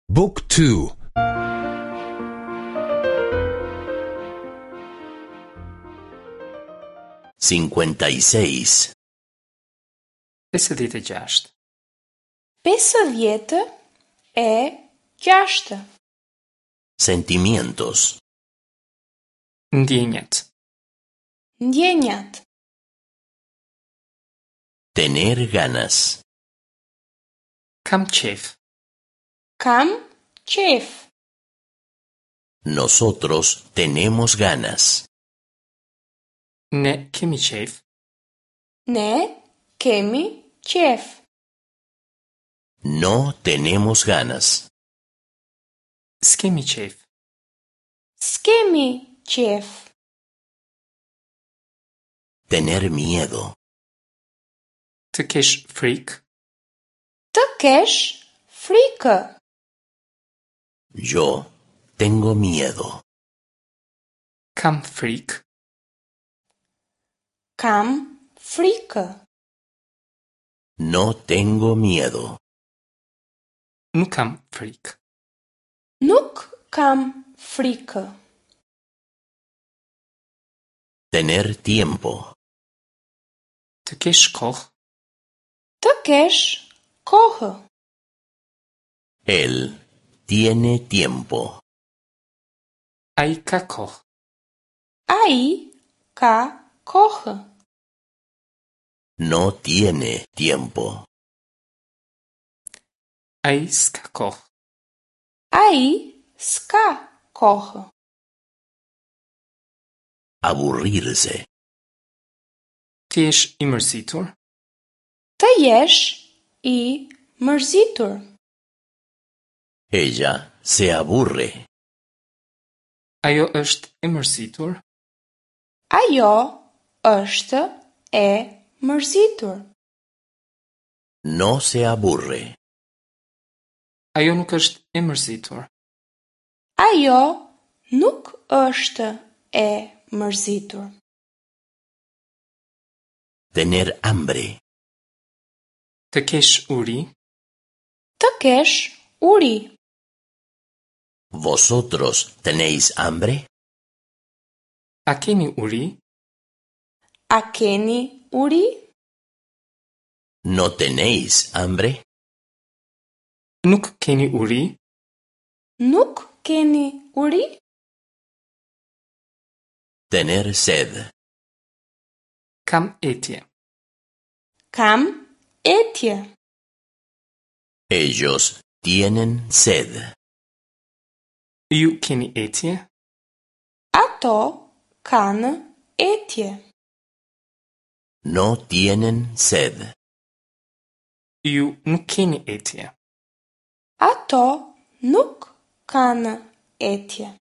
Book 2. 56. 56. 56. Sentimientos. Ndjenjat. Ndjenjat. Tener ganas. Kam qef. Kam qef. Nosotros tenemos ganas. Ne kemi qef. Ne kemi qef. No tenemos ganas. S'kemi qef. S'kemi qef. Tener miedo. Të kesh frikë. Të kesh frikë. Yo tengo miedo. Kam frikë. Kam frikë. No tengo miedo. Nuk kam frikë. Nuk kam frikë. Tener tiempo. Të kesh kohë. Të kesh kohë. Él tiene tiempo. Ai ka kohë. Ai ka kohë. No tiene tiempo. Ai s'ka kohë. Ai s'ka kohë. Aburrirse. Ti jesh i mërzitur. Të jesh i mërzitur. Ella se aburre. Ajo është e mërzitur. Ajo është e mërzitur. No se aburre. Ajo nuk është e mërzitur. Ajo nuk është e mërzitur. Tener hambre. Të kesh uri. Të kesh uri. ¿Vosotros tenéis hambre? A keni uri? A keni uri? ¿No tenéis hambre? Nuk keni uri? Nuk keni uri? Tener sed. Kam etje. Kam etje. Ellos tienen sed. Ju keni etje? Ato kanë etje. No tienen sed. Ju nuk keni etje. Ato nuk kanë etje.